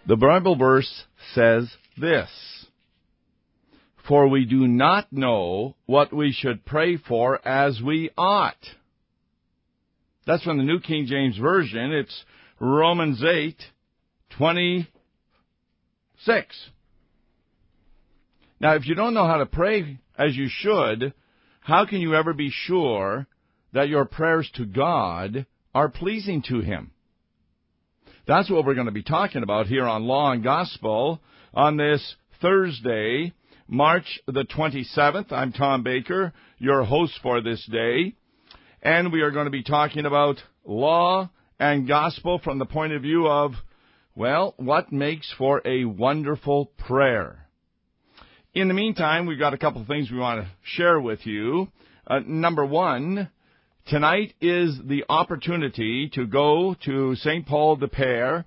The Bible verse says this, "For we do not know what we should pray for as we ought." That's from the New King James Version. It's Romans 8:26. Now, if you don't know how to pray as you should, how can you ever be sure that your prayers to God are pleasing to Him? That's what we're going to be talking about here on Law and Gospel on this Thursday, March the 27th. I'm Tom Baker, your host for this day. And we are going to be talking about law and gospel from the point of view of, well, what makes for a wonderful prayer. In the meantime, we've got a couple of things we want to share with you. Number one, tonight is the opportunity to go to St. Paul de Pere,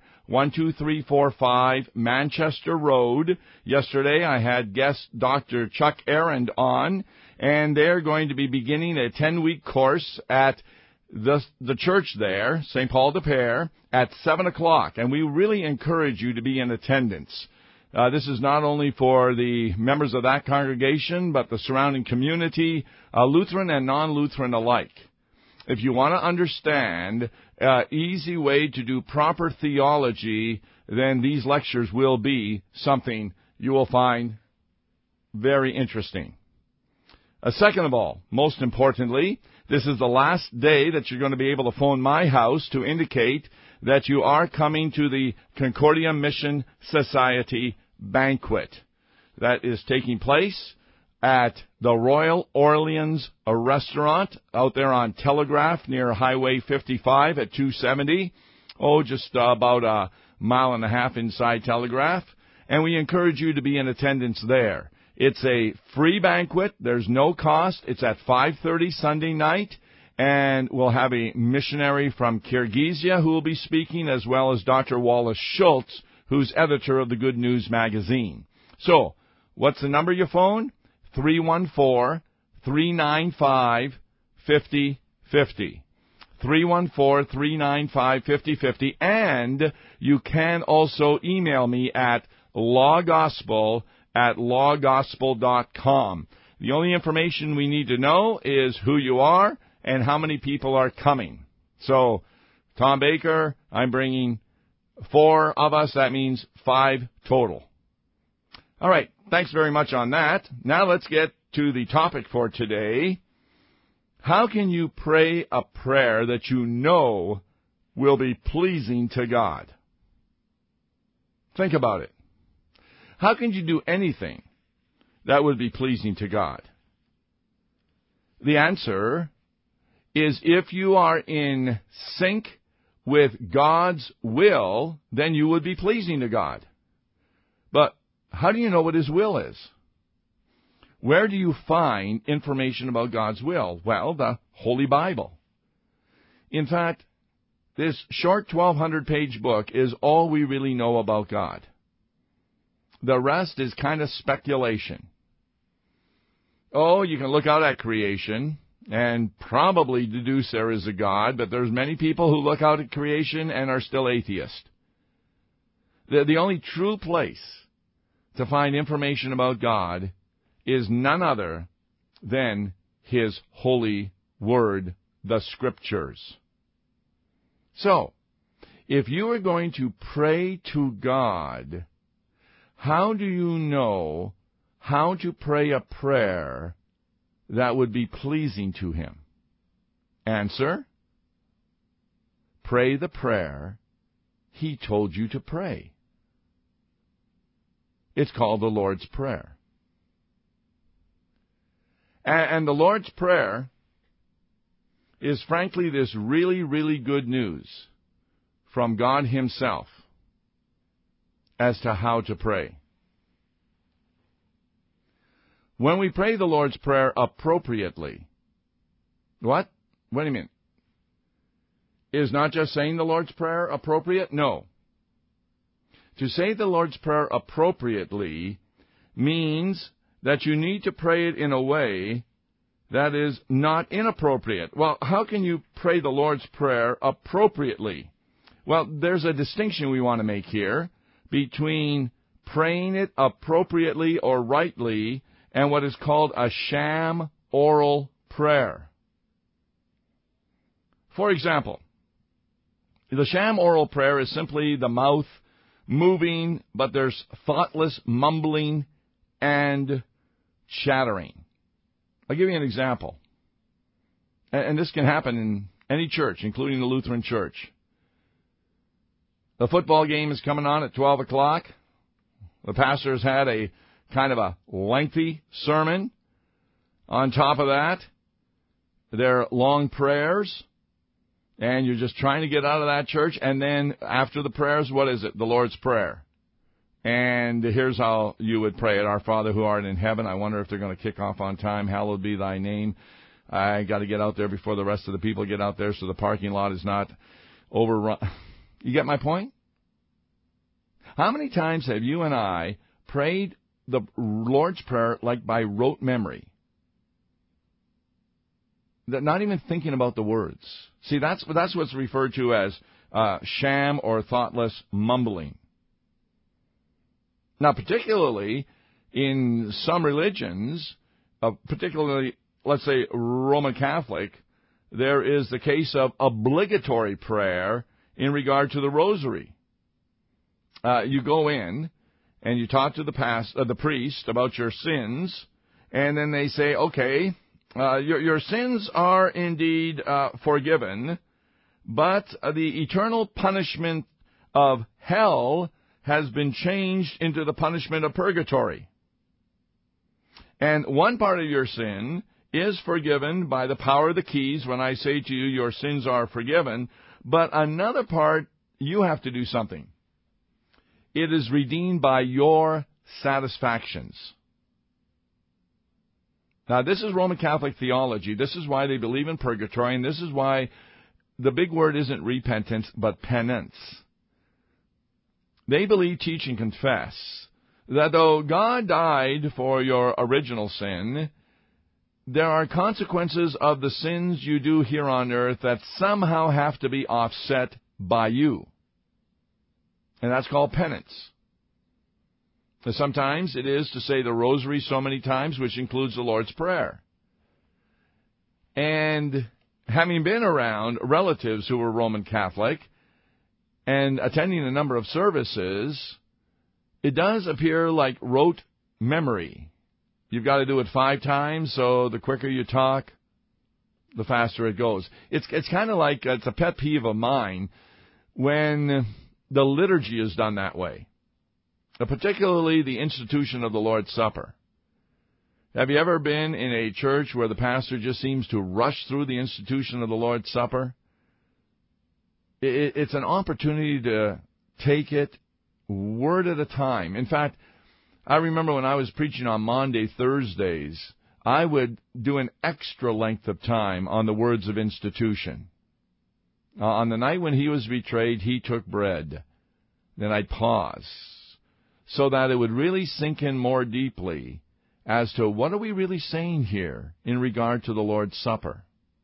12345 Manchester Road. Yesterday I had guest Dr. Chuck Arend on, and they're going to be beginning a 10-week course at the church there, St. Paul de Pere, at 7 o'clock. And we really encourage you to be in attendance. This is not only for the members of that congregation, but the surrounding community, Lutheran and non-Lutheran alike. If you want to understand an easy way to do proper theology, then these lectures will be something you will find very interesting. Second of all, most importantly, this is the last day that you're going to be able to phone my house to indicate that you are coming to the Concordia Mission Society banquet. That is taking place at the Royal Orleans restaurant out there on Telegraph near Highway 55 at 270. Just about a mile and a half inside Telegraph. And we encourage you to be in attendance there. It's a free banquet. There's no cost. It's at 5:30 Sunday night. And we'll have a missionary from Kyrgyzia who will be speaking, as well as Dr. Wallace Schultz, who's editor of the Good News magazine. So, what's the number you phone? 314-395-5050. 314-395-5050. And you can also email me at lawgospel@lawgospel.com. The only information we need to know is who you are and how many people are coming. So, Tom Baker, I'm bringing 4 of us. That means 5 total. All right. Thanks very much on that. Now let's get to the topic for today. How can you pray a prayer that you know will be pleasing to God? Think about it. How can you do anything that would be pleasing to God? The answer is if you are in sync with God's will, then you would be pleasing to God. But how do you know what His will is? Where do you find information about God's will? Well, the Holy Bible. In fact, this short 1,200-page book is all we really know about God. The rest is kind of speculation. You can look out at creation and probably deduce there is a God, but there's many people who look out at creation and are still atheists. The only true place to find information about God is none other than His holy word, the Scriptures. So, if you are going to pray to God, how do you know how to pray a prayer that would be pleasing to Him? Answer: pray the prayer He told you to pray. It's called the Lord's Prayer. And the Lord's Prayer is frankly this really, really good news from God Himself as to how to pray. When we pray the Lord's Prayer appropriately, what? What do you mean? Is not just saying the Lord's Prayer appropriate? No. To say the Lord's Prayer appropriately means that you need to pray it in a way that is not inappropriate. Well, how can you pray the Lord's Prayer appropriately? Well, there's a distinction we want to make here between praying it appropriately or rightly and what is called a sham oral prayer. For example, the sham oral prayer is simply the mouth moving, but there's thoughtless mumbling and chattering. I'll give you an example. And this can happen in any church, including the Lutheran Church. The football game is coming on at 12 o'clock. The pastor has had a kind of a lengthy sermon. On top of that, there are long prayers. And you're just trying to get out of that church. And then after the prayers, what is it? The Lord's Prayer. And here's how you would pray it. Our Father who art in heaven. I wonder if they're going to kick off on time. Hallowed be thy name. I got to get out there before the rest of the people get out there so the parking lot is not overrun. You get my point? How many times have you and I prayed the Lord's Prayer like by rote memory? Not even thinking about the words. See, that's what's referred to as sham or thoughtless mumbling. Now, particularly in some religions, particularly, let's say, Roman Catholic, there is the case of obligatory prayer in regard to the rosary. You go in and you talk to the priest about your sins, and then they say, okay, your sins are indeed forgiven, but the eternal punishment of hell has been changed into the punishment of purgatory. And one part of your sin is forgiven by the power of the keys when I say to you, your sins are forgiven, but another part, you have to do something. It is redeemed by your satisfactions. Now, this is Roman Catholic theology. This is why they believe in purgatory, and this is why the big word isn't repentance, but penance. They believe, teach, and confess that though God died for your original sin, there are consequences of the sins you do here on earth that somehow have to be offset by you. And that's called penance. Sometimes it is to say the rosary so many times, which includes the Lord's Prayer. And having been around relatives who were Roman Catholic and attending a number of services, it does appear like rote memory. You've got to do it 5 times, so the quicker you talk, the faster it goes. It's kind of like, it's a pet peeve of mine when the liturgy is done that way, particularly the institution of the Lord's Supper. Have you ever been in a church where the pastor just seems to rush through the institution of the Lord's Supper? It's an opportunity to take it word at a time. In fact, I remember when I was preaching on Maundy Thursdays, I would do an extra length of time on the words of institution. On the night when he was betrayed, he took bread. Then I'd pause so that it would really sink in more deeply as to what are we really saying here in regard to the Lord's Supper.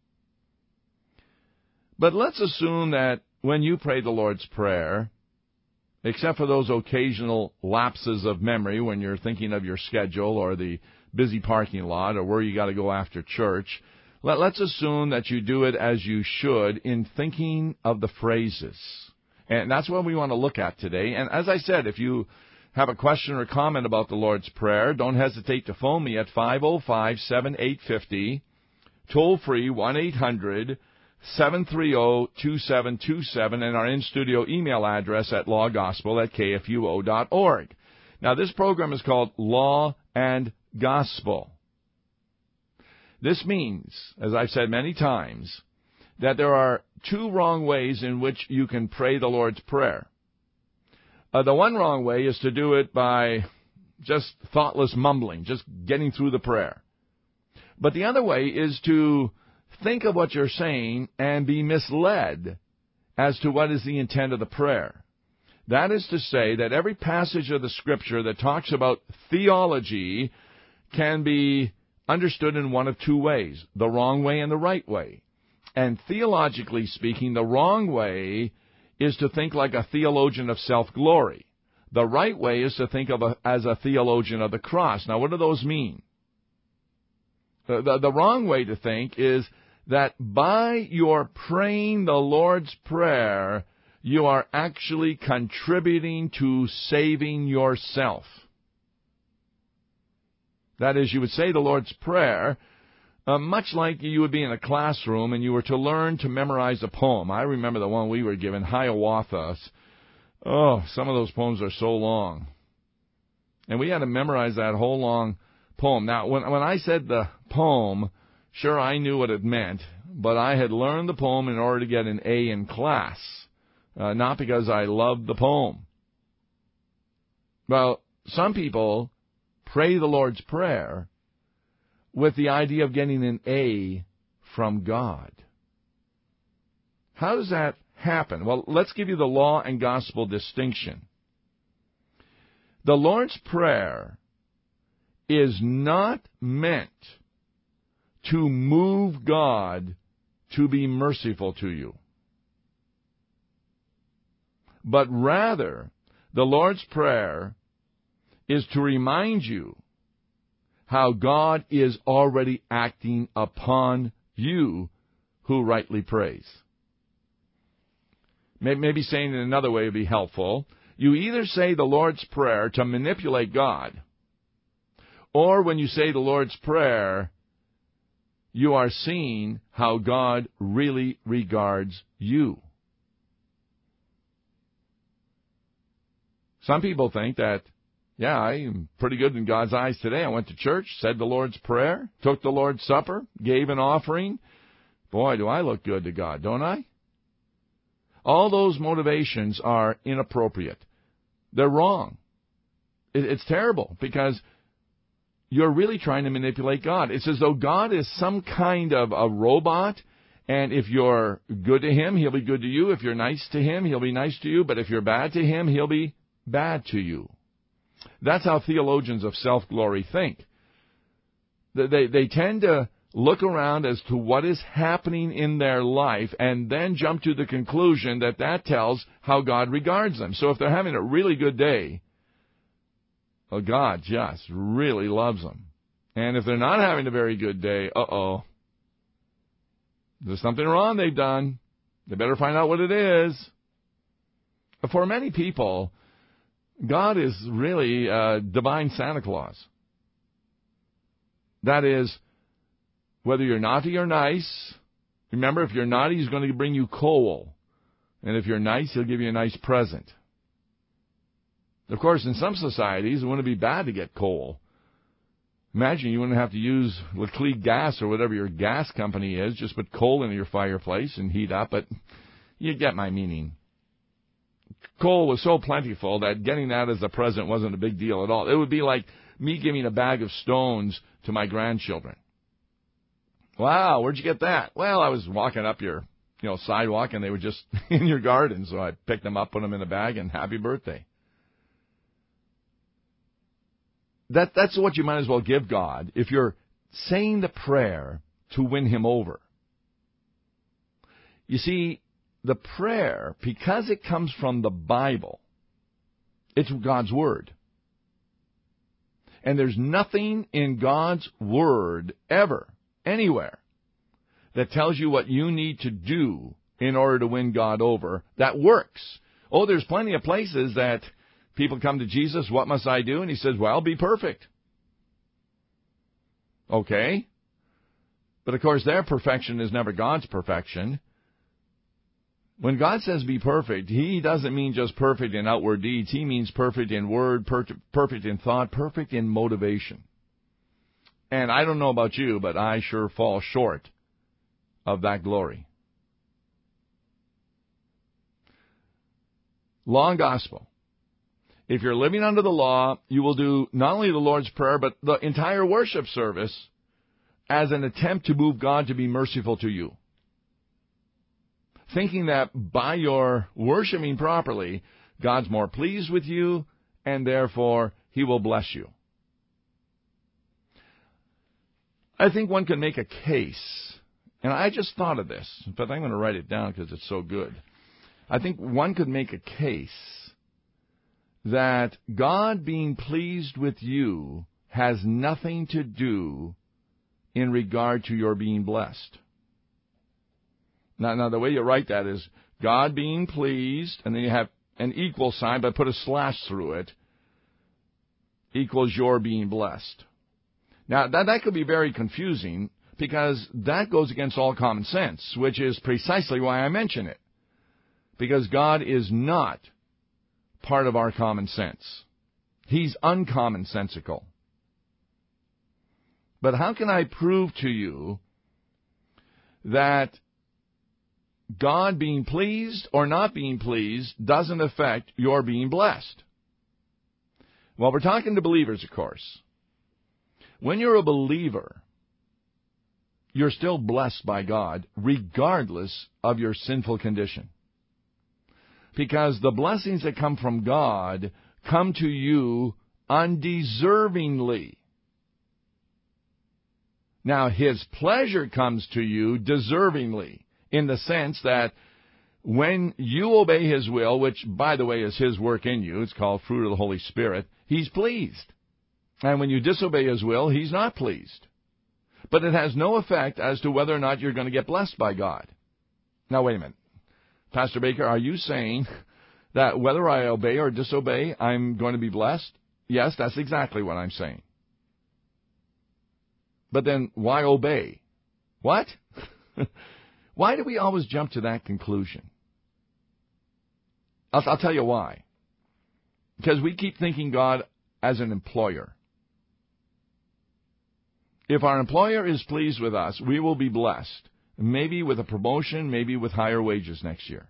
But let's assume that when you pray the Lord's Prayer, except for those occasional lapses of memory when you're thinking of your schedule or the busy parking lot or where you got to go after church, let's assume that you do it as you should in thinking of the phrases. And that's what we want to look at today. And as I said, if you have a question or comment about the Lord's Prayer, don't hesitate to phone me at 505-7850, toll free 1-800-730-2727, and our in-studio email address at lawgospel@kfuo.org. Now, this program is called Law and Gospel. This means, as I've said many times, that there are 2 wrong ways in which you can pray the Lord's Prayer. The one wrong way is to do it by just thoughtless mumbling, just getting through the prayer. But the other way is to think of what you're saying and be misled as to what is the intent of the prayer. That is to say that every passage of the Scripture that talks about theology can be understood in one of 2 ways, the wrong way and the right way. And theologically speaking, the wrong way is to think like a theologian of self-glory. The right way is to think of as a theologian of the cross. Now, what do those mean? The wrong way to think is that by your praying the Lord's Prayer, you are actually contributing to saving yourself. That is, you would say the Lord's Prayer, much like you would be in a classroom and you were to learn to memorize a poem. I remember the one we were given, Hiawatha. Oh, some of those poems are so long. And we had to memorize that whole long poem. Now, when I said the poem, sure, I knew what it meant, but I had learned the poem in order to get an A in class, not because I loved the poem. Well, some people pray the Lord's Prayer with the idea of getting an A from God. How does that happen? Well, let's give you the law and gospel distinction. The Lord's Prayer is not meant to move God to be merciful to you, but rather the Lord's Prayer is to remind you how God is already acting upon you who rightly prays. Maybe saying it another way would be helpful. You either say the Lord's Prayer to manipulate God, or when you say the Lord's Prayer, you are seeing how God really regards you. Some people think that, yeah, I'm pretty good in God's eyes today. I went to church, said the Lord's Prayer, took the Lord's Supper, gave an offering. Boy, do I look good to God, don't I? All those motivations are inappropriate. They're wrong. It's terrible because you're really trying to manipulate God. It's as though God is some kind of a robot, and if you're good to Him, He'll be good to you. If you're nice to Him, He'll be nice to you. But if you're bad to Him, He'll be bad to you. That's how theologians of self-glory think. They tend to look around as to what is happening in their life and then jump to the conclusion that that tells how God regards them. So if they're having a really good day, well, God just really loves them. And if they're not having a very good day, there's something wrong they've done. They better find out what it is. For many people, God is really divine Santa Claus. That is, whether you're naughty or nice, remember, if you're naughty, He's going to bring you coal. And if you're nice, He'll give you a nice present. Of course, in some societies, it wouldn't be bad to get coal. Imagine you wouldn't have to use Leclerc gas or whatever your gas company is. Just put coal into your fireplace and heat up. But you get my meaning. Coal was so plentiful that getting that as a present wasn't a big deal at all. It would be like me giving a bag of stones to my grandchildren. Wow, where'd you get that? Well, I was walking up your sidewalk, and they were just in your garden, so I picked them up, put them in a bag, and happy birthday. That's what you might as well give God if you're saying the prayer to win Him over. You see, the prayer, because it comes from the Bible, it's God's Word. And there's nothing in God's Word ever, anywhere, that tells you what you need to do in order to win God over that works. Oh, there's plenty of places that people come to Jesus, what must I do? And He says, well, be perfect. Okay. But of course, their perfection is never God's perfection. When God says be perfect, He doesn't mean just perfect in outward deeds. He means perfect in word, perfect in thought, perfect in motivation. And I don't know about you, but I sure fall short of that glory. Law and gospel. If you're living under the law, you will do not only the Lord's Prayer, but the entire worship service as an attempt to move God to be merciful to you. Thinking that by your worshiping properly, God's more pleased with you, and therefore He will bless you. I think one can make a case, and I just thought of this, but I'm going to write it down because it's so good. I think one could make a case that God being pleased with you has nothing to do in regard to your being blessed. Now, the way you write that is God being pleased, and then you have an equal sign, but put a slash through it, equals your being blessed. Now, that could be very confusing, because that goes against all common sense, which is precisely why I mention it. Because God is not part of our common sense. He's uncommonsensical. But how can I prove to you that God being pleased or not being pleased doesn't affect your being blessed? Well, we're talking to believers, of course. When you're a believer, you're still blessed by God, regardless of your sinful condition. Because the blessings that come from God come to you undeservingly. Now, His pleasure comes to you deservingly, in the sense that when you obey His will, which, by the way, is His work in you, it's called fruit of the Holy Spirit, He's pleased. And when you disobey His will, He's not pleased. But it has no effect as to whether or not you're going to get blessed by God. Now, wait a minute. Pastor Baker, are you saying that whether I obey or disobey, I'm going to be blessed? Yes, that's exactly what I'm saying. But then, why obey? What? Why do we always jump to that conclusion? I'll tell you why. Because we keep thinking God as an employer. If our employer is pleased with us, we will be blessed. Maybe with a promotion, maybe with higher wages next year.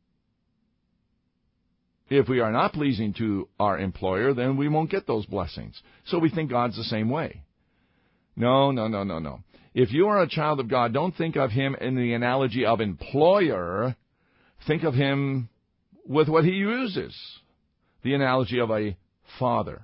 If we are not pleasing to our employer, then we won't get those blessings. So we think God's the same way. No. If you are a child of God, don't think of Him in the analogy of employer. Think of Him with what He uses, the analogy of a father.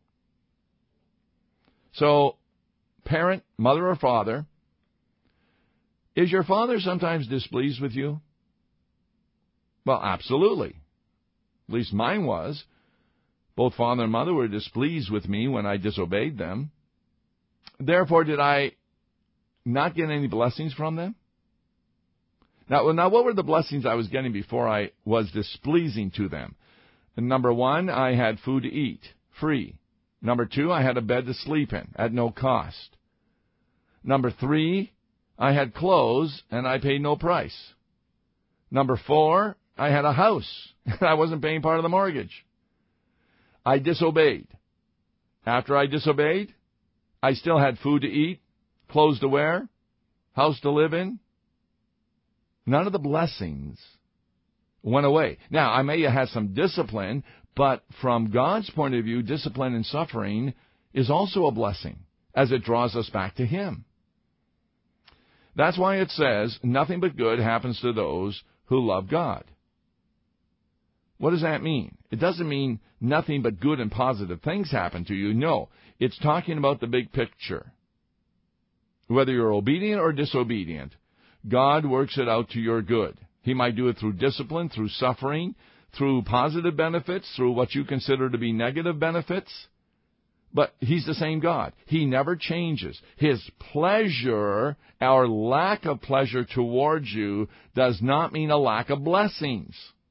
So, parent, mother or father, is your father sometimes displeased with you? Well, absolutely. At least mine was. Both father and mother were displeased with me when I disobeyed them. Therefore, did I not get any blessings from them? Now, what were the blessings I was getting before I was displeasing to them? And number one, I had food to eat, free. Number two, I had a bed to sleep in at no cost. Number three, I had clothes and I paid no price. Number four, I had a house and I wasn't paying part of the mortgage. I disobeyed. After I disobeyed, I still had food to eat, clothes to wear, house to live in. None of the blessings went away. Now, I may have had some discipline, but from God's point of view, discipline and suffering is also a blessing, as it draws us back to Him. That's why it says, nothing but good happens to those who love God. What does that mean? It doesn't mean nothing but good and positive things happen to you. No, it's talking about the big picture. Whether you're obedient or disobedient, God works it out to your good. He might do it through discipline, through suffering, through positive benefits, through what you consider to be negative benefits. But He's the same God. He never changes. His pleasure, our lack of pleasure towards you, does not mean a lack of blessings.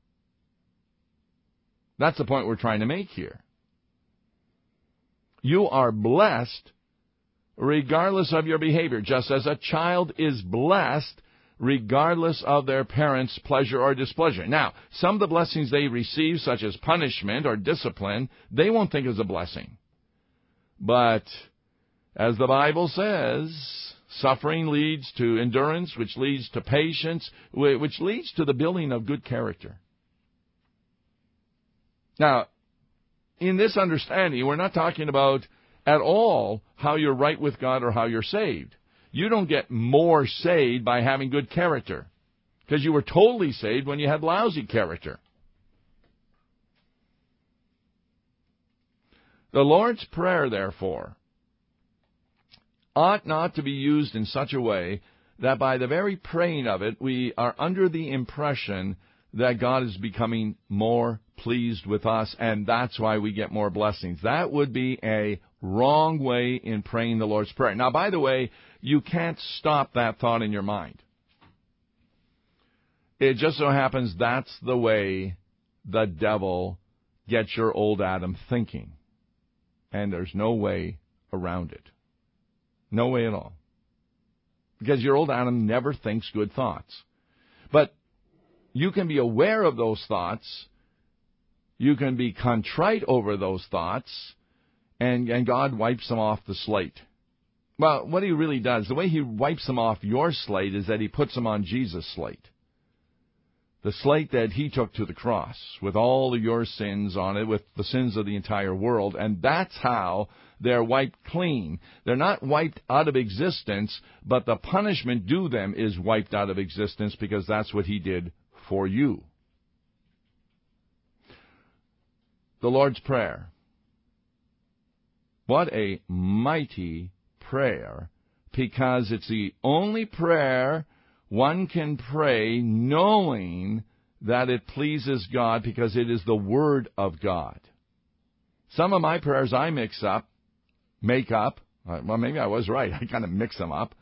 That's the point we're trying to make here. You are blessed regardless of your behavior, just as a child is blessed regardless of their parents' pleasure or displeasure. Now, some of the blessings they receive, such as punishment or discipline, they won't think is a blessing. But, as the Bible says, suffering leads to endurance, which leads to patience, which leads to the building of good character. Now, in this understanding, we're not talking about at all how you're right with God or how you're saved. You don't get more saved by having good character, because you were totally saved when you had lousy character. The Lord's Prayer, therefore, ought not to be used in such a way that by the very praying of it, we are under the impression that God is becoming more pleased with us, and that's why we get more blessings. That would be a wrong way in praying the Lord's Prayer. Now, by the way, you can't stop that thought in your mind. It just so happens that's the way the devil gets your old Adam thinking. And there's no way around it. No way at all. Because your old Adam never thinks good thoughts. But you can be aware of those thoughts. You can be contrite over those thoughts. And God wipes them off the slate. Well, what he really does, the way he wipes them off your slate is that he puts them on Jesus' slate. The slate that he took to the cross with all of your sins on it, with the sins of the entire world. And that's how they're wiped clean. They're not wiped out of existence, but the punishment due them is wiped out of existence because that's what he did for you. The Lord's Prayer. What a mighty prayer, because it's the only prayer one can pray knowing that it pleases God, because it is the Word of God. Some of my prayers I make up. Well, maybe I was right. I kind of mix them up.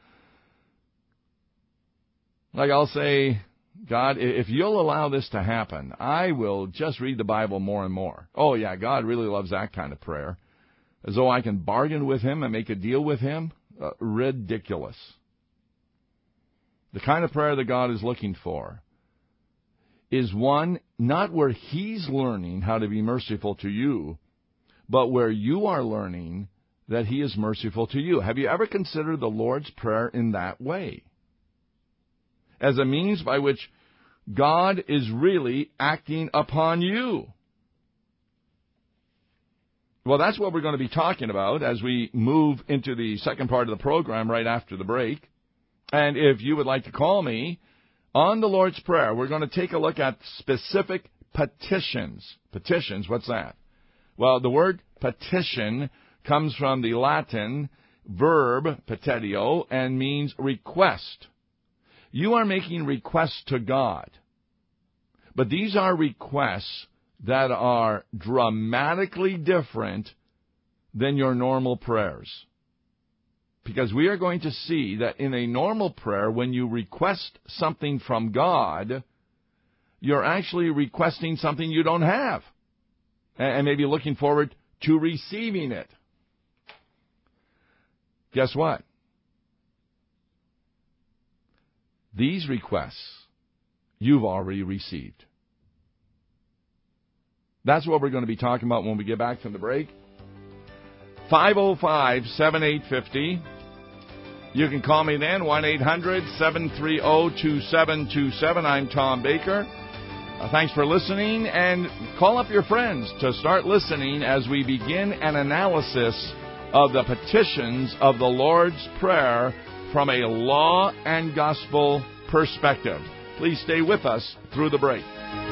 Like I'll say, God, if you'll allow this to happen, I will just read the Bible more and more. Oh, yeah, God really loves that kind of prayer. As though I can bargain with him and make a deal with him. Ridiculous. The kind of prayer that God is looking for is one not where he's learning how to be merciful to you, but where you are learning that he is merciful to you. Have you ever considered the Lord's Prayer in that way? As a means by which God is really acting upon you. Well, that's what we're going to be talking about as we move into the second part of the program right after the break. And if you would like to call me on the Lord's Prayer, we're going to take a look at specific petitions. Petitions, what's that? Well, the word petition comes from the Latin verb petitio and means request. You are making requests to God. But these are requests that are dramatically different than your normal prayers. Because we are going to see that in a normal prayer, when you request something from God, you're actually requesting something you don't have. And maybe looking forward to receiving it. Guess what? These requests you've already received. That's what we're going to be talking about when we get back from the break. 505-7850. You can call me then, 1-800-730-2727. I'm Tom Baker. Thanks for listening, and call up your friends to start listening as we begin an analysis of the petitions of the Lord's Prayer from a law and gospel perspective. Please stay with us through the break.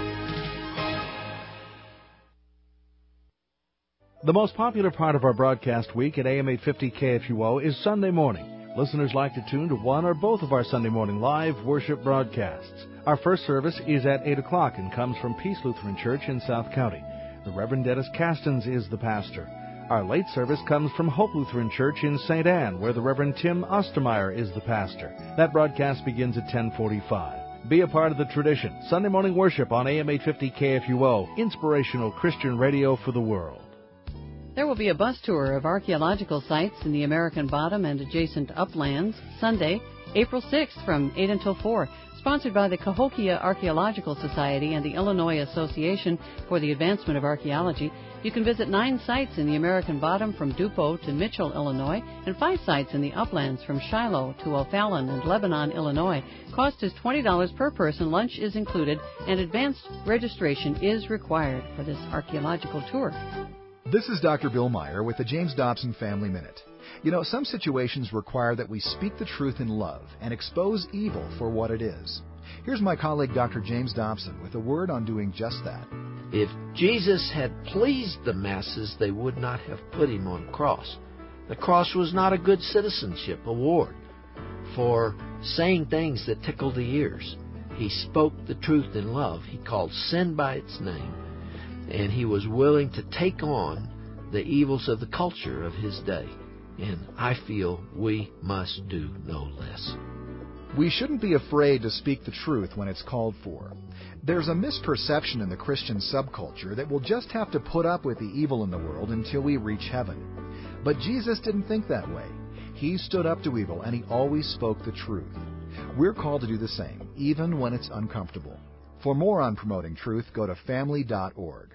The most popular part of our broadcast week at AM 850 KFUO is Sunday morning. Listeners like to tune to one or both of our Sunday morning live worship broadcasts. Our first service is at 8 o'clock and comes from Peace Lutheran Church in South County. The Reverend Dennis Castens is the pastor. Our late service comes from Hope Lutheran Church in St. Anne, where the Reverend Tim Ostermeyer is the pastor. That broadcast begins at 10:45. Be a part of the tradition. Sunday morning worship on AM 850 KFUO, inspirational Christian radio for the world. There will be a bus tour of archaeological sites in the American Bottom and adjacent uplands, Sunday, April 6th from 8 until 4, sponsored by the Cahokia Archaeological Society and the Illinois Association for the Advancement of Archaeology. You can visit 9 sites in the American Bottom from Dupo to Mitchell, Illinois, and 5 sites in the uplands from Shiloh to O'Fallon and Lebanon, Illinois. Cost is $20 per person. Lunch is included, and advanced registration is required for this archaeological tour. This is Dr. Bill Meyer with the James Dobson Family Minute. You know, some situations require that we speak the truth in love and expose evil for what it is. Here's my colleague Dr. James Dobson with a word on doing just that. If Jesus had pleased the masses, they would not have put him on the cross. The cross was not a good citizenship award for saying things that tickled the ears. He spoke the truth in love. He called sin by its name. And he was willing to take on the evils of the culture of his day. And I feel we must do no less. We shouldn't be afraid to speak the truth when it's called for. There's a misperception in the Christian subculture that we'll just have to put up with the evil in the world until we reach heaven. But Jesus didn't think that way. He stood up to evil, and he always spoke the truth. We're called to do the same, even when it's uncomfortable. For more on promoting truth, go to family.org.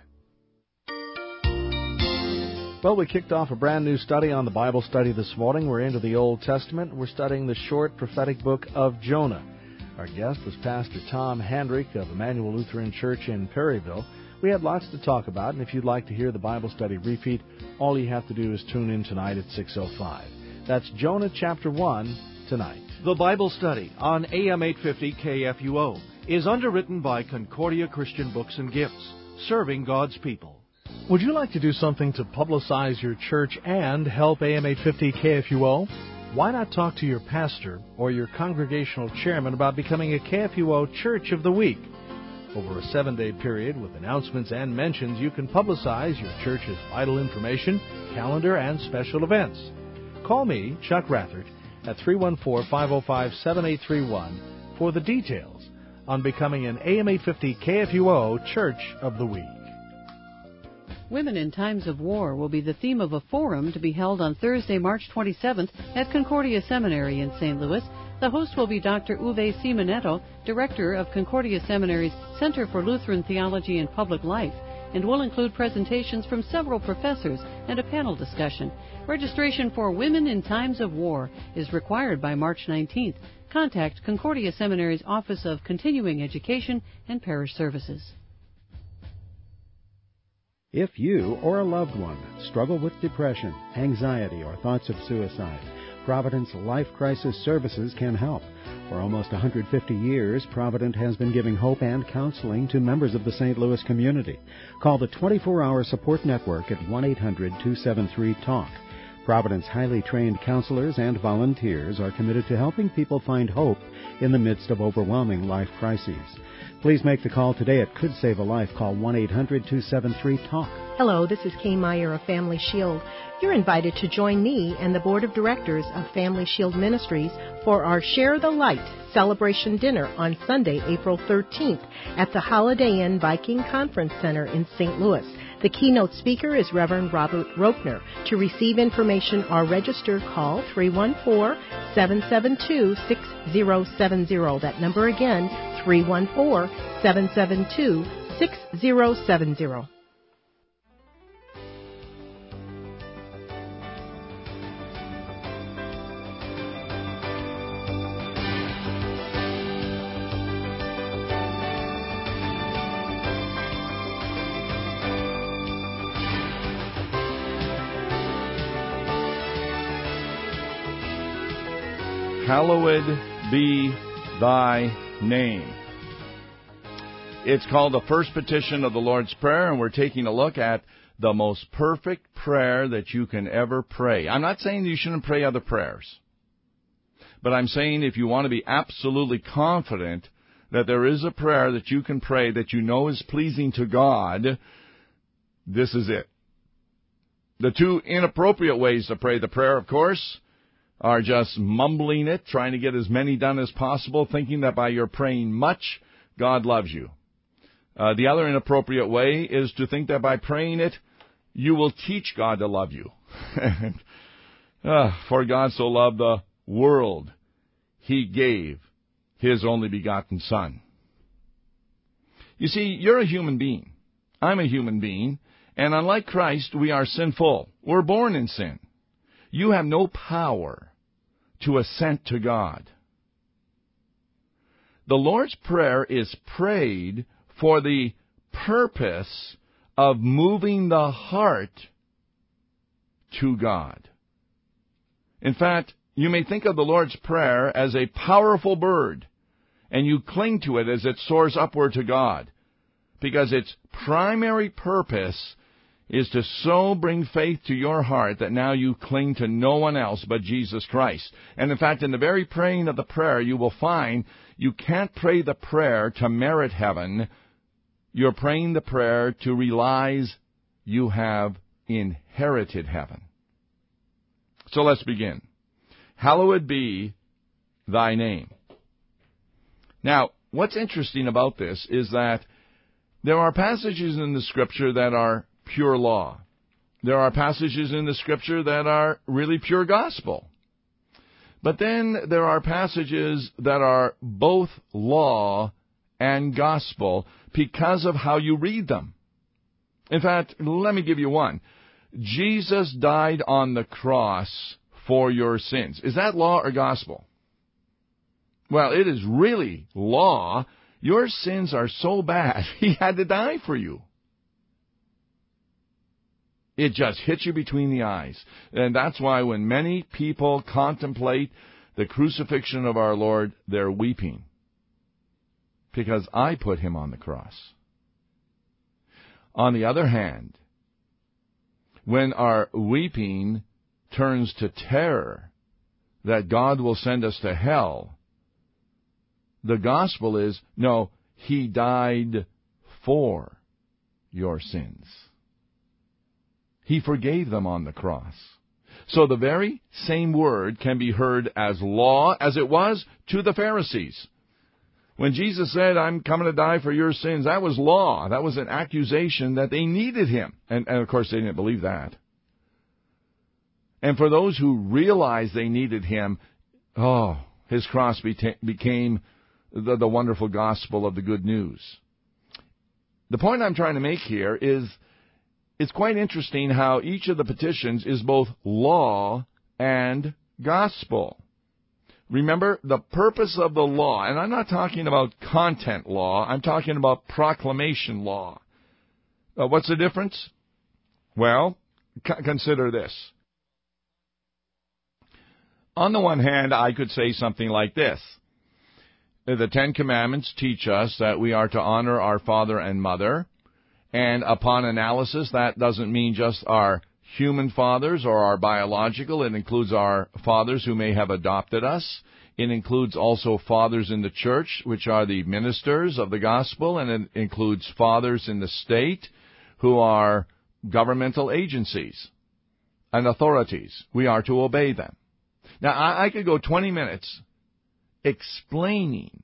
Well, we kicked off a brand new study on the Bible study this morning. We're into the Old Testament. We're studying the short prophetic book of Jonah. Our guest was Pastor Tom Handrick of Emmanuel Lutheran Church in Perryville. We had lots to talk about, and if you'd like to hear the Bible study repeat, all you have to do is tune in tonight at 6:05. That's Jonah chapter 1 tonight. The Bible study on AM 850 KFUO is underwritten by Concordia Christian Books and Gifts, serving God's people. Would you like to do something to publicize your church and help AM 850 KFUO? Why not talk to your pastor or your congregational chairman about becoming a KFUO Church of the Week? Over a 7-day period with announcements and mentions, you can publicize your church's vital information, calendar, and special events. Call me, Chuck Rathert, at 314-505-7831 for the details on becoming an AM 850 KFUO Church of the Week. Women in Times of War will be the theme of a forum to be held on Thursday, March 27th at Concordia Seminary in St. Louis. The host will be Dr. Uwe Simonetto, Director of Concordia Seminary's Center for Lutheran Theology and Public Life, and will include presentations from several professors and a panel discussion. Registration for Women in Times of War is required by March 19th. Contact Concordia Seminary's Office of Continuing Education and Parish Services. If you or a loved one struggle with depression, anxiety, or thoughts of suicide, Providence Life Crisis Services can help. For almost 150 years, Provident has been giving hope and counseling to members of the St. Louis community. Call the 24-hour support network at 1-800-273-TALK. Provident's highly trained counselors and volunteers are committed to helping people find hope in the midst of overwhelming life crises. Please make the call today. It could save a life. Call 1-800-273-TALK. Hello, this is Kay Meyer of Family Shield. You're invited to join me and the Board of Directors of Family Shield Ministries for our Share the Light celebration dinner on Sunday, April 13th at the Holiday Inn Viking Conference Center in St. Louis. The keynote speaker is Reverend Robert Roepner. To receive information or register, call 314-772-6070. That number again, 314-772-6070. Hallowed be thy name. It's called the first petition of the Lord's Prayer, and we're taking a look at the most perfect prayer that you can ever pray. I'm not saying you shouldn't pray other prayers, but I'm saying if you want to be absolutely confident that there is a prayer that you can pray that you know is pleasing to God, this is it. The two inappropriate ways to pray the prayer, of course, are just mumbling it, trying to get as many done as possible, thinking that by your praying much, God loves you. The other inappropriate way is to think that by praying it, you will teach God to love you. For God so loved the world, He gave His only begotten Son. You see, you're a human being. I'm a human being. And unlike Christ, we are sinful. We're born in sin. You have no power to assent to God. The Lord's Prayer is prayed for the purpose of moving the heart to God. In fact, you may think of the Lord's Prayer as a powerful bird, and you cling to it as it soars upward to God, because its primary purpose is to so bring faith to your heart that now you cling to no one else but Jesus Christ. And in fact, in the very praying of the prayer, you will find you can't pray the prayer to merit heaven. You're praying the prayer to realize you have inherited heaven. So let's begin. Hallowed be thy name. Now, what's interesting about this is that there are passages in the Scripture that are pure law. There are passages in the Scripture that are really pure gospel. But then there are passages that are both law and gospel because of how you read them. In fact, let me give you one. Jesus died on the cross for your sins. Is that law or gospel? Well, it is really law. Your sins are so bad, he had to die for you. It just hits you between the eyes. And that's why when many people contemplate the crucifixion of our Lord, they're weeping. Because I put him on the cross. On the other hand, when our weeping turns to terror that God will send us to hell, the gospel is, no, he died for your sins. He forgave them on the cross. So the very same word can be heard as law as it was to the Pharisees. When Jesus said, I'm coming to die for your sins, that was law. That was an accusation that they needed him. And of course, they didn't believe that. And for those who realized they needed him, his cross became the wonderful gospel of the good news. The point I'm trying to make here is it's quite interesting how each of the petitions is both law and gospel. Remember, the purpose of the law, and I'm not talking about content law, I'm talking about proclamation law. What's the difference? Well, consider this. On the one hand, I could say something like this. The Ten Commandments teach us that we are to honor our father and mother. And upon analysis, that doesn't mean just our human fathers or our biological. It includes our fathers who may have adopted us. It includes also fathers in the church, which are the ministers of the gospel. And it includes fathers in the state who are governmental agencies and authorities. We are to obey them. Now, I could go 20 minutes explaining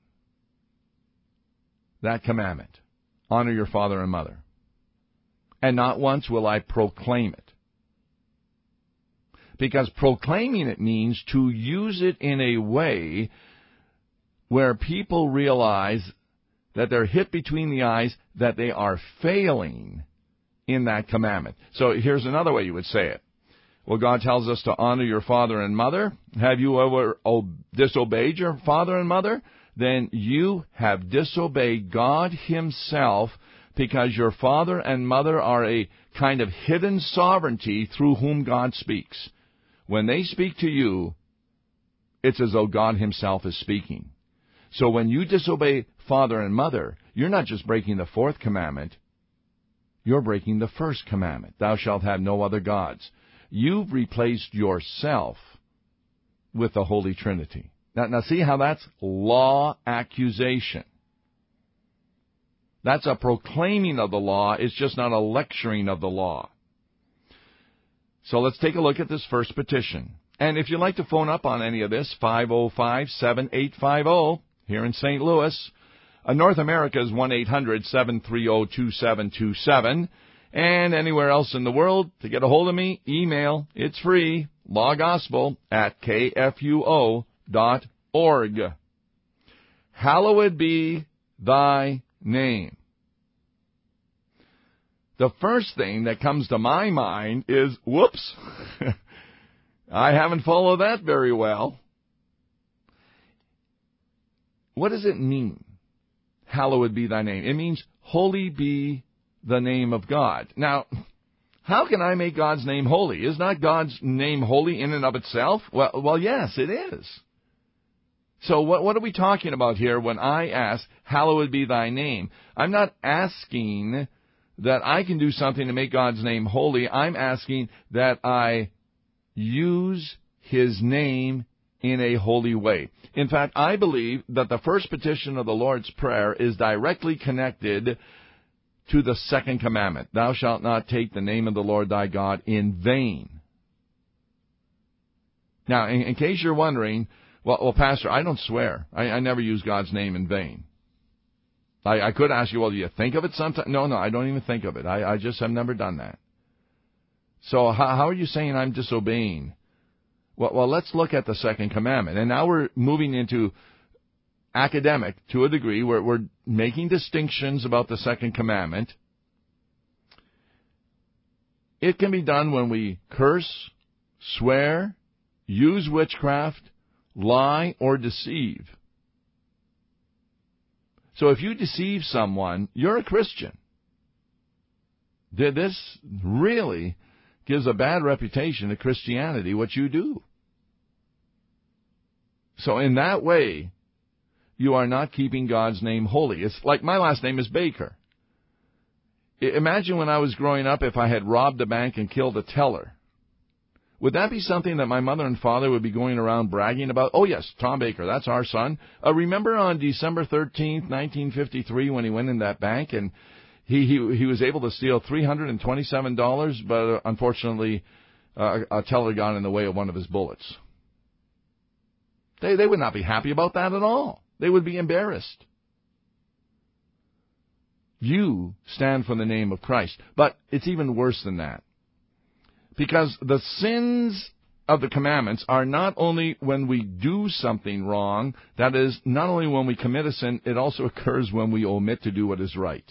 that commandment. Honor your father and mother. And not once will I proclaim it. Because proclaiming it means to use it in a way where people realize that they're hit between the eyes, that they are failing in that commandment. So here's another way you would say it. Well, God tells us to honor your father and mother. Have you ever disobeyed your father and mother? Then you have disobeyed God himself, because your father and mother are a kind of hidden sovereignty through whom God speaks. When they speak to you, it's as though God himself is speaking. So when you disobey father and mother, you're not just breaking the fourth commandment, you're breaking the first commandment. Thou shalt have no other gods. You've replaced yourself with the Holy Trinity. Now see how that's law accusation. That's a proclaiming of the law. It's just not a lecturing of the law. So let's take a look at this first petition. And if you'd like to phone up on any of this, 505-7850 here in St. Louis. North America is 1-800-730-2727. And anywhere else in the world, to get a hold of me, email. It's free, lawgospel@kfuo.org. Hallowed be thy name. The first thing that comes to my mind is, whoops, I haven't followed that very well. What does it mean? Hallowed be thy name. It means holy be the name of God. Now, how can I make God's name holy? Is not God's name holy in and of itself? Well, yes, it is. So what are we talking about here when I ask, hallowed be thy name? I'm not asking that I can do something to make God's name holy. I'm asking that I use His name in a holy way. In fact, I believe that the first petition of the Lord's Prayer is directly connected to the second commandment. Thou shalt not take the name of the Lord thy God in vain. Now, in case you're wondering, well, Pastor, I don't swear. I never use God's name in vain. I could ask you, well, do you think of it sometimes? No, I don't even think of it. I just have never done that. So how are you saying I'm disobeying? Well, let's look at the second commandment. And now we're moving into academic to a degree where we're making distinctions about the second commandment. It can be done when we curse, swear, use witchcraft, lie, or deceive. So if you deceive someone, you're a Christian. This really gives a bad reputation to Christianity, what you do. So in that way, you are not keeping God's name holy. It's like my last name is Baker. Imagine when I was growing up if I had robbed a bank and killed a teller. Would that be something that my mother and father would be going around bragging about? Oh, yes, Tom Baker, that's our son. Remember on December 13th, 1953, when he went in that bank and he was able to steal $327, but unfortunately a teller got in the way of one of his bullets. They would not be happy about that at all. They would be embarrassed. You stand for the name of Christ. But it's even worse than that. Because the sins of the commandments are not only when we do something wrong, that is, not only when we commit a sin, it also occurs when we omit to do what is right.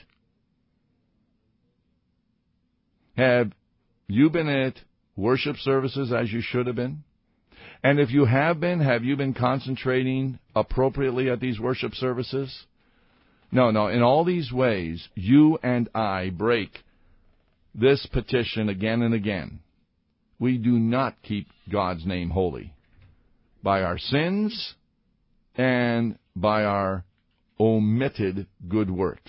Have you been at worship services as you should have been? And if you have you been concentrating appropriately at these worship services? No, in all these ways, you and I break this petition again and again. We do not keep God's name holy by our sins and by our omitted good works.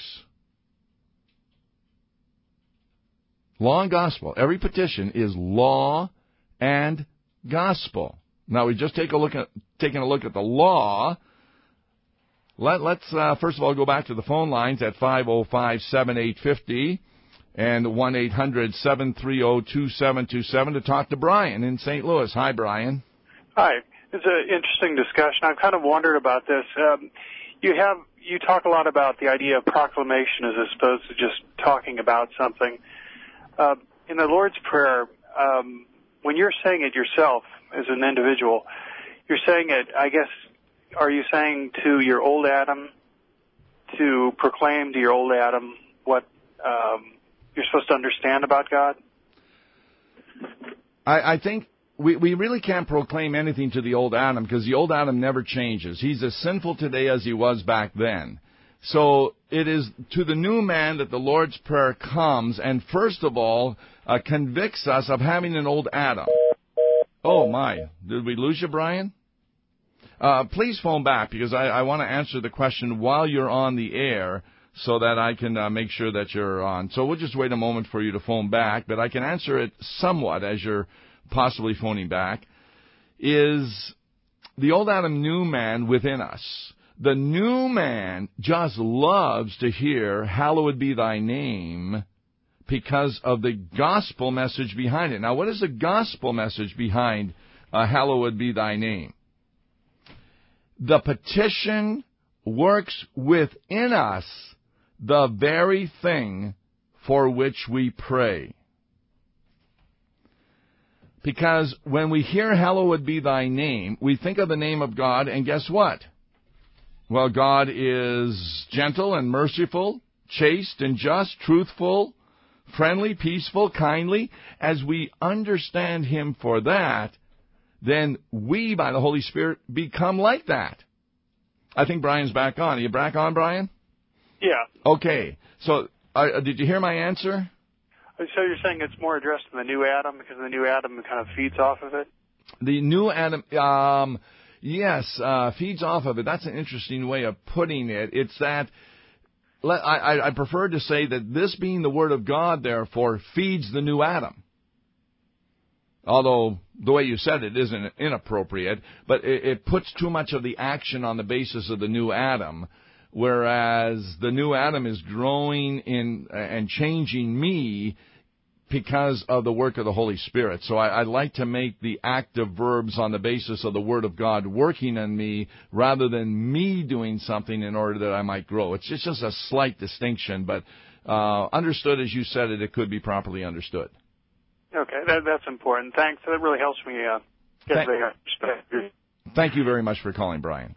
Law and gospel. Every petition is law and gospel. Now, we just taking a look at the law. Let's first of all go back to the phone lines at 505-7850 and 1-800-730-2727 to talk to Brian in St. Louis. Hi, Brian. Hi. It's an interesting discussion. I've kind of wondered about this. You talk a lot about the idea of proclamation as opposed to just talking about something. In the Lord's Prayer, when you're saying it yourself as an individual, you're saying it, I guess, are you saying to your old Adam, to proclaim to your old Adam what you're supposed to understand about God? I think we really can't proclaim anything to the old Adam because the old Adam never changes. He's as sinful today as he was back then. So it is to the new man that the Lord's Prayer comes and first of all convicts us of having an old Adam. Oh, my. Did we lose you, Brian? Please phone back because I want to answer the question while you're on the air so that I can make sure that you're on. So we'll just wait a moment for you to phone back, but I can answer it somewhat as you're possibly phoning back. Is the old Adam new man within us? The new man just loves to hear, hallowed be thy name, because of the gospel message behind it. Now, what is the gospel message behind hallowed be thy name? The petition works within us the very thing for which we pray. Because when we hear hallowed be thy name, we think of the name of God, and guess what? Well, God is gentle and merciful, chaste and just, truthful, friendly, peaceful, kindly. As we understand Him for that, then we, by the Holy Spirit, become like that. I think Brian's back on. Are you back on, Brian? Yeah. Okay. So, did you hear my answer? So you're saying it's more addressed to the new Adam because the new Adam kind of feeds off of it? The new Adam, yes, feeds off of it. That's an interesting way of putting it. It's that I prefer to say that this being the Word of God, therefore, feeds the new Adam. Although the way you said it isn't inappropriate, but it puts too much of the action on the basis of the new Adam, whereas the new Adam is growing in and changing me because of the work of the Holy Spirit. So I like to make the active verbs on the basis of the Word of God working in me rather than me doing something in order that I might grow. It's just a slight distinction, but understood as you said it, it could be properly understood. Okay, that's important. Thanks. That really helps me get the perspective. Thank you very much for calling, Brian.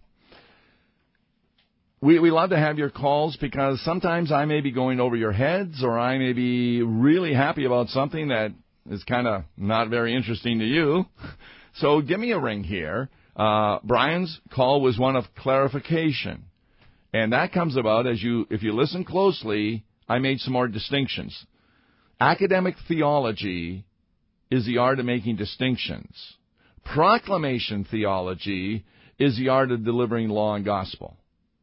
We love to have your calls because sometimes I may be going over your heads or I may be really happy about something that is kind of not very interesting to you. So give me a ring here. Brian's call was one of clarification. And that comes about if you listen closely, I made some more distinctions. Academic theology is the art of making distinctions. Proclamation theology is the art of delivering law and gospel.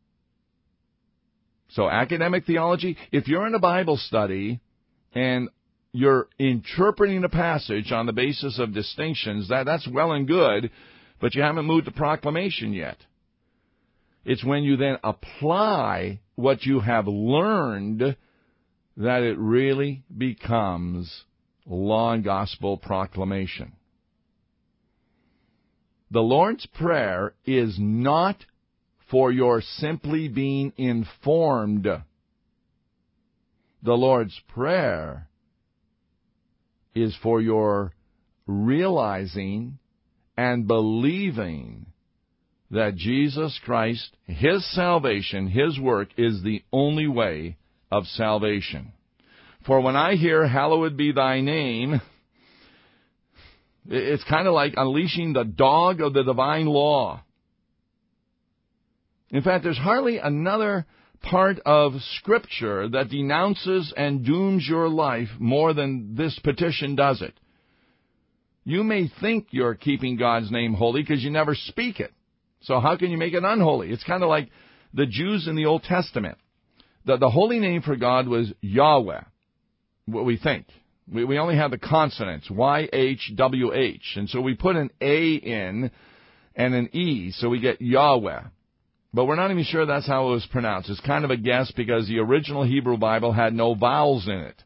So academic theology, if you're in a Bible study and you're interpreting a passage on the basis of distinctions, that's well and good, but you haven't moved to proclamation yet. It's when you then apply what you have learned that it really becomes law and gospel proclamation. The Lord's Prayer is not for your simply being informed. The Lord's Prayer is for your realizing and believing that Jesus Christ, His salvation, His work is the only way of salvation. For when I hear, hallowed be thy name, it's kind of like unleashing the dog of the divine law. In fact, there's hardly another part of Scripture that denounces and dooms your life more than this petition does it. You may think you're keeping God's name holy because you never speak it. So how can you make it unholy? It's kind of like the Jews in the Old Testament. The holy name for God was Yahweh, what we think. We only have the consonants, Y-H-W-H. And so we put an A in and an E, so we get Yahweh. But we're not even sure that's how it was pronounced. It's kind of a guess because the original Hebrew Bible had no vowels in it.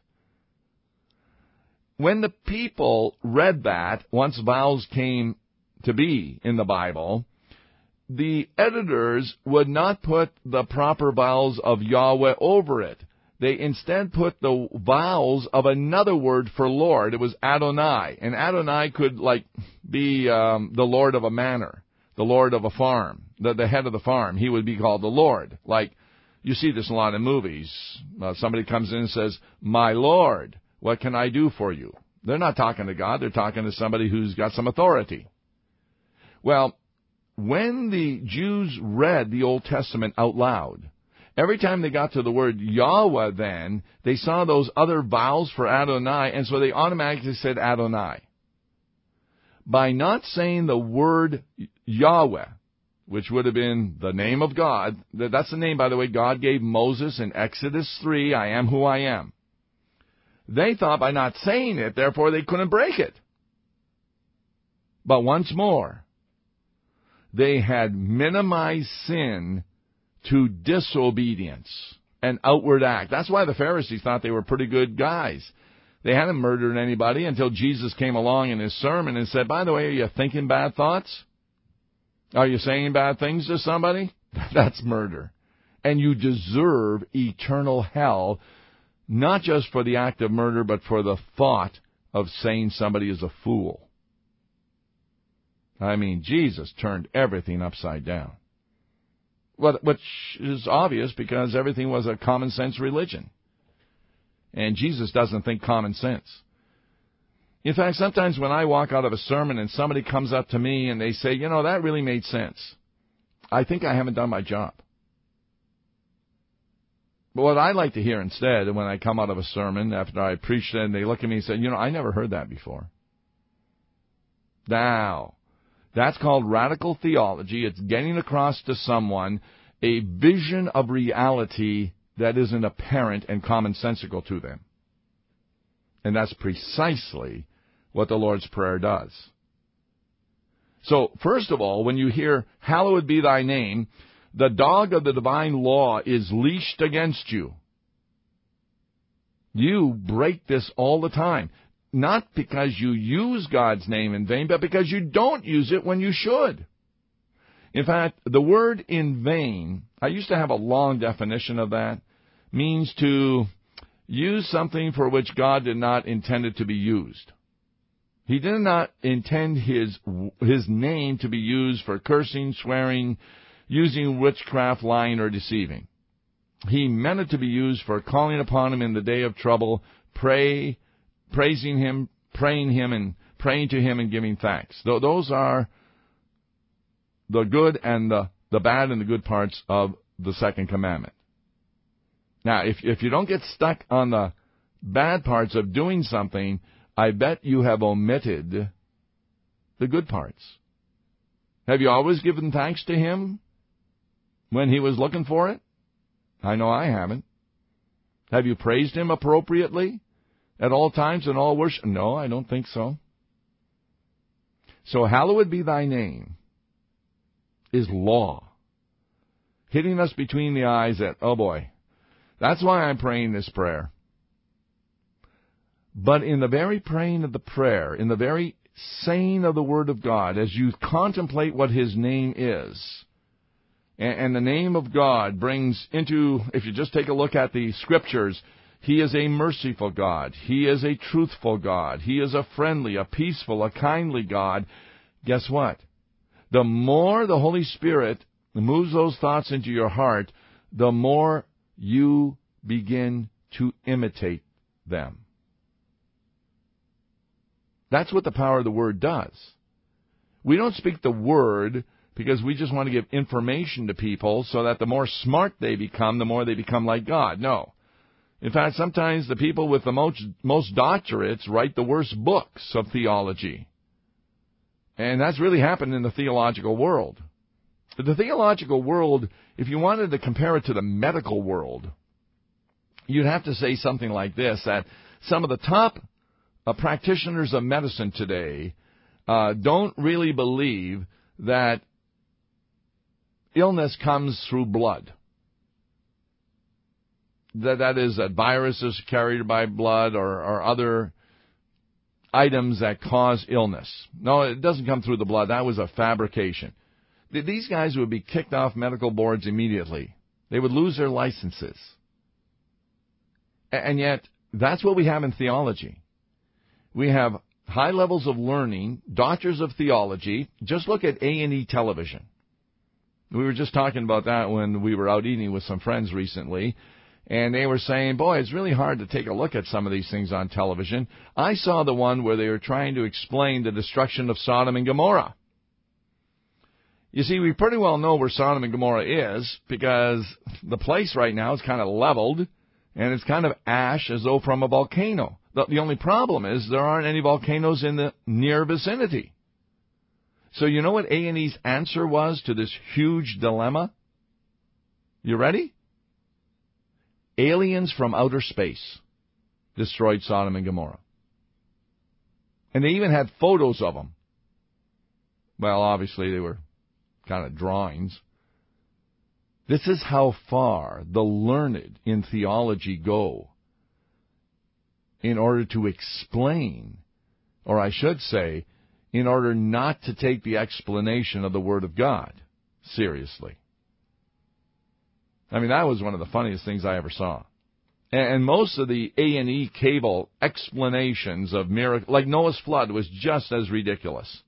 When the people read that, once vowels came to be in the Bible, the editors would not put the proper vowels of Yahweh over it. They instead put the vowels of another word for Lord. It was Adonai. And Adonai could be the Lord of a manor, the Lord of a farm, the head of the farm. He would be called the Lord. Like, you see this in a lot of movies. Somebody comes in and says, my Lord, what can I do for you? They're not talking to God. They're talking to somebody who's got some authority. Well, when the Jews read the Old Testament out loud, every time they got to the word Yahweh then, they saw those other vowels for Adonai, and so they automatically said Adonai. By not saying the word Yahweh, which would have been the name of God, that's the name, by the way, God gave Moses in Exodus 3, I am who I am. They thought by not saying it, therefore they couldn't break it. But once more, they had minimized sin to disobedience, an outward act. That's why the Pharisees thought they were pretty good guys. They hadn't murdered anybody until Jesus came along in his sermon and said, by the way, are you thinking bad thoughts? Are you saying bad things to somebody? That's murder. And you deserve eternal hell, not just for the act of murder, but for the thought of saying somebody is a fool. I mean, Jesus turned everything upside down. Which is obvious because everything was a common sense religion. And Jesus doesn't think common sense. In fact, sometimes when I walk out of a sermon and somebody comes up to me and they say, you know, that really made sense, I think I haven't done my job. But what I like to hear instead, when I come out of a sermon after I preached it and they look at me and say, you know, I never heard that before. Now, that's called radical theology. It's getting across to someone a vision of reality that isn't apparent and commonsensical to them. And that's precisely what the Lord's Prayer does. So, first of all, when you hear, hallowed be thy name, the dog of the divine law is leashed against you. You break this all the time. Not because you use God's name in vain, but because you don't use it when you should. In fact, the word in vain, I used to have a long definition of that, means to use something for which God did not intend it to be used. He did not intend his name to be used for cursing, swearing, using witchcraft, lying, or deceiving. He meant it to be used for calling upon him in the day of trouble, praising him, praying to him and giving thanks. Those are the good and the bad and the good parts of the second commandment. Now, if you don't get stuck on the bad parts of doing something, I bet you have omitted the good parts. Have you always given thanks to him when he was looking for it? I know I haven't. Have you praised him appropriately at all times and all worship? No, I don't think so. So hallowed be thy name is law, hitting us between the eyes that, oh boy, that's why I'm praying this prayer. But in the very praying of the prayer, in the very saying of the Word of God, as you contemplate what his name is, and the name of God brings into, if you just take a look at the Scriptures, he is a merciful God. He is a truthful God. He is a friendly, a peaceful, a kindly God. Guess what? The more the Holy Spirit moves those thoughts into your heart, the more you begin to imitate them. That's what the power of the Word does. We don't speak the Word because we just want to give information to people so that the more smart they become, the more they become like God. No. In fact, sometimes the people with the most doctorates write the worst books of theology. And that's really happened in the theological world. The theological world, if you wanted to compare it to the medical world, you'd have to say something like this, that some of the top practitioners of medicine today don't really believe that illness comes through blood. That is, that viruses carried by blood or other items that cause illness. No, it doesn't come through the blood. That was a fabrication. These guys would be kicked off medical boards immediately. They would lose their licenses. And yet, that's what we have in theology. We have high levels of learning, doctors of theology. Just look at A&E television. We were just talking about that when we were out eating with some friends recently. And they were saying, boy, it's really hard to take a look at some of these things on television. I saw the one where they were trying to explain the destruction of Sodom and Gomorrah. You see, we pretty well know where Sodom and Gomorrah is because the place right now is kind of leveled and it's kind of ash as though from a volcano. The only problem is there aren't any volcanoes in the near vicinity. So you know what A&E's answer was to this huge dilemma? You ready? Aliens from outer space destroyed Sodom and Gomorrah. And they even had photos of them. Well, obviously they were kind of drawings. This is how far the learned in theology go in order to explain, or I should say, in order not to take the explanation of the Word of God seriously. I mean, that was one of the funniest things I ever saw. And most of the A&E cable explanations of miracles, like Noah's flood, was just as ridiculous.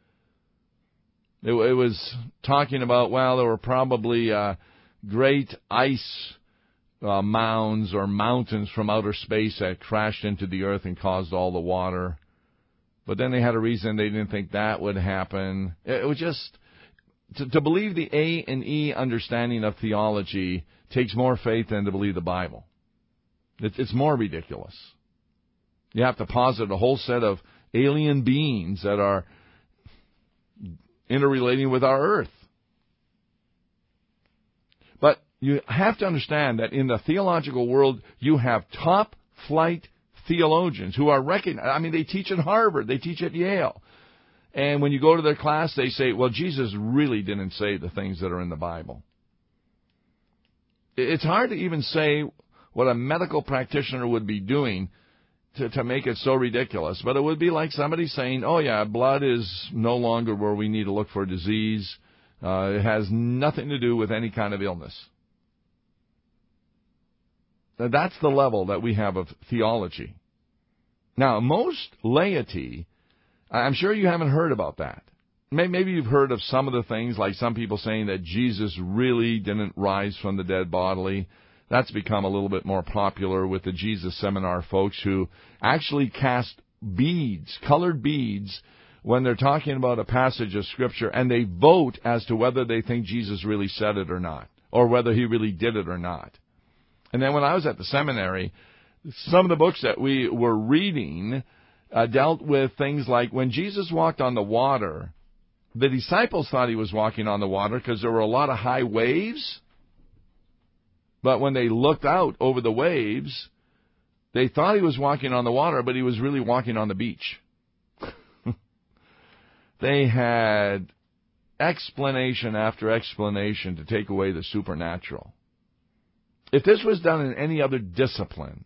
It was talking about, well, there were probably great ice mounds or mountains from outer space that crashed into the earth and caused all the water. But then they had a reason they didn't think that would happen. It was just... To believe the A&E understanding of theology takes more faith than to believe the Bible. It's more ridiculous. You have to posit a whole set of alien beings that are interrelating with our earth. But You have to understand that in the theological world, you have top-flight theologians who are recognized. I mean, they teach at Harvard. They teach at Yale. And when you go to their class, they say, well, Jesus really didn't say the things that are in the Bible. It's hard to even say what a medical practitioner would be doing to make it so ridiculous. But it would be like somebody saying, oh, yeah, blood is no longer where we need to look for disease. It has nothing to do with any kind of illness. That's the level that we have of theology. Now, most laity, I'm sure you haven't heard about that. Maybe you've heard of some of the things, like some people saying that Jesus really didn't rise from the dead bodily. That's become a little bit more popular with the Jesus Seminar folks who actually cast beads, colored beads, when they're talking about a passage of Scripture, and they vote as to whether they think Jesus really said it or not, or whether he really did it or not. And then when I was at the seminary, some of the books that we were reading dealt with things like when Jesus walked on the water, the disciples thought he was walking on the water because there were a lot of high waves. But when they looked out over the waves, they thought he was walking on the water, but he was really walking on the beach. They had explanation after explanation to take away the supernatural. If this was done in any other discipline,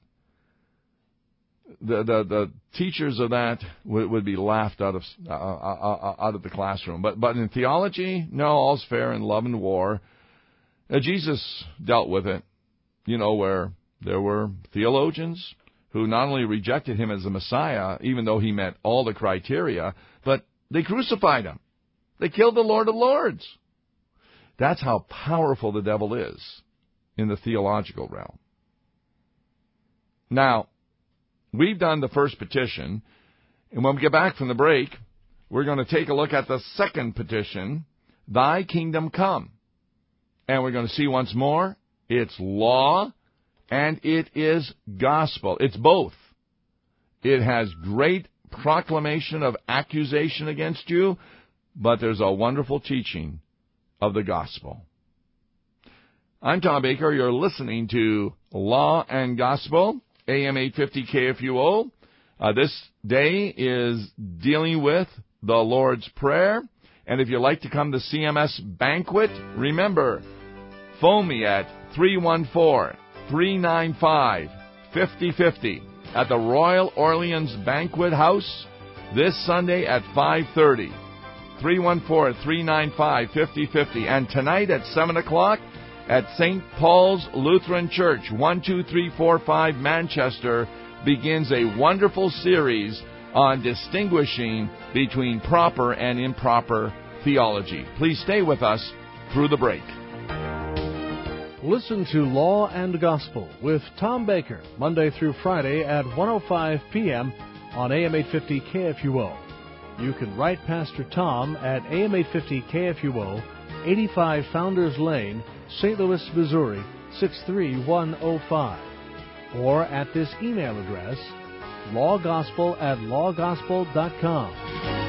the teachers of that would be laughed out of the classroom. But in theology, no, all's fair in love and war. Jesus dealt with it, where there were theologians who not only rejected him as the Messiah, even though he met all the criteria, but they crucified him. They killed the Lord of Lords. That's how powerful the devil is in the theological realm. Now, we've done the first petition, and when we get back from the break, we're going to take a look at the second petition, Thy Kingdom Come. And we're going to see once more, it's law and it is gospel. It's both. It has great proclamation of accusation against you, but there's a wonderful teaching of the gospel. I'm Tom Baker. You're listening to Law and Gospel, AM 850 KFUO. This day is dealing with the Lord's Prayer. And if you'd like to come to CMS Banquet, remember, phone me at 314-395-5050 at the Royal Orleans Banquet House this Sunday at 5:30. 314-395-5050. And tonight at 7 o'clock at St. Paul's Lutheran Church, 12345 Manchester, begins a wonderful series on distinguishing between proper and improper theology. Please stay with us through the break. Listen to Law and Gospel with Tom Baker, Monday through Friday at 1:05 p.m. on AM 850 KFUO. You can write Pastor Tom at AM 850 KFUO, 85 Founders Lane, St. Louis, Missouri, 63105. Or at this email address, lawgospel@lawgospel.com.